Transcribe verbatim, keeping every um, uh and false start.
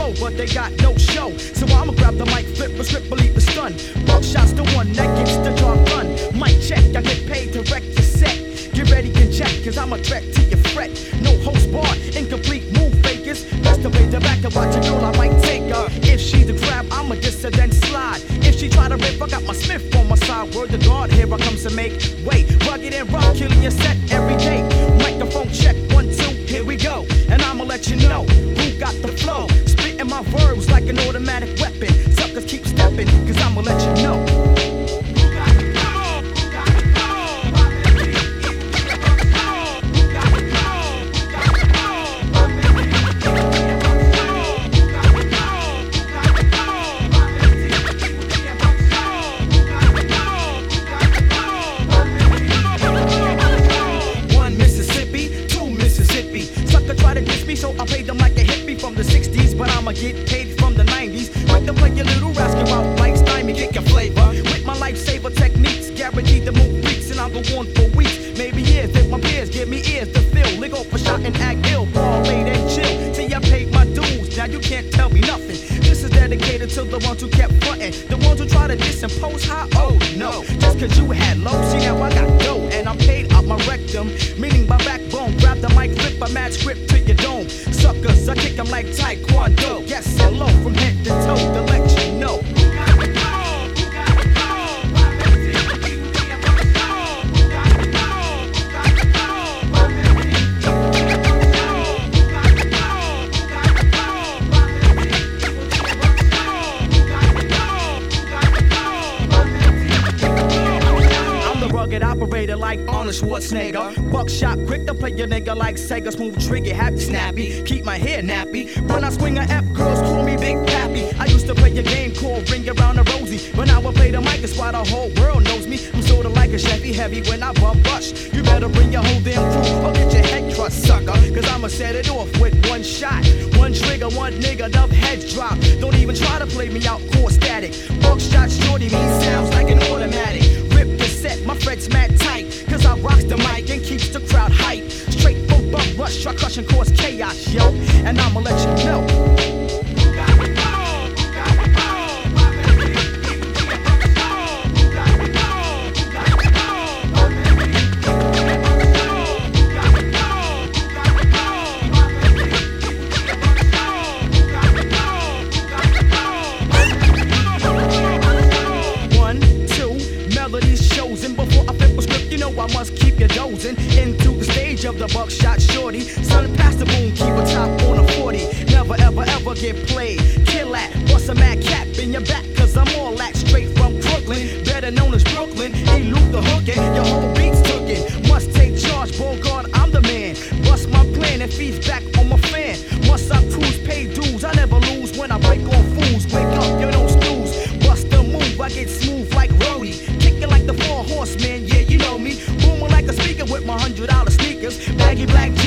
flow, but they got no show. So I'ma grab the mic, flip a script, believe the stun. Buckshot's the one that gets the job done. Mic check, I get paid to wreck your set. Get ready and check, cause I'm a threat to your fret. No host bar, incomplete move fakers. Best to play the back and watch a girl, I might take her. If she's a grab, I'ma dissident slide. If she try to rip, I got my Smith on my side. Word to God, here I comes to make way. Rugged and rock, killing your set every day. Microphone check, one, two, here we go. And I'ma let you know who got the flow. Spitting my verbs like an automatic weapon. Suckers keep stepping, cause I'ma let you know. So I paid them like a hippie from the sixties, but I'ma get paid from the nineties. Like to play your little rascal out like Stymie, get your flavor. With my lifesaver techniques, guaranteed to move freaks, and I'll go on for weeks, maybe years. If my peers give me ears to fill, lick off a shot and act ill, ball late and chill. See, I paid my dues, now you can't tell me nothing. This is dedicated to the ones who kept frontin', the ones who try to disimpose how oh no. Just cause you had low, see now I got dough, and I'm paid out my rectum, meaning my backbone. Grab the mic, flip a mad script to your dome. Suckers, I kick them like Taekwondo. Yes, hello, from head to toe to let you know. Operator like Arnold Schwarzenegger. Buckshot, quick to play your nigga like Sega. Smooth trigger, happy snappy. Keep my hair nappy. When I swing a F, girls call me Big Pappy. I used to play a game called Ring Around the Rosie, but now I play the mic, it's why the whole world knows me. I'm sorta like a Chevy heavy when I bump rush. You better bring your whole damn crew or get your head crushed, sucker. Cause I'ma set it off with one shot. One trigger, one nigga, enough heads drop. Don't even try to play me out, core static. Buckshot shorty, me sounds like an automatic. Rip the set, my fret's mad tight, cause I rocks the mic and keeps the crowd hype. Straight from bump rush, try crush and cause chaos, yo. And I'ma let you know. I must keep you dozing into the stage of the Buckshot shorty. Son, pass the boom, keep a top on a forty. Never ever ever get played. Kill that, bust a mad cap in your back, cause I'm all that straight from Brooklyn, better known as Brooklyn. Elude the hookin', your whole beat's tookin'. Must take charge, Bogart, I'm the man. Bust my plan and feeds back on my fan. Must I cruise, pay dues, I never lose when I break on fools. Wake up, you don't snooze. Bust the move, I get smooth like Rhodey. Kickin' like the four horsemen, yeah, you know me. Booming like a speaker with my hundred dollar sneakers. Baggy black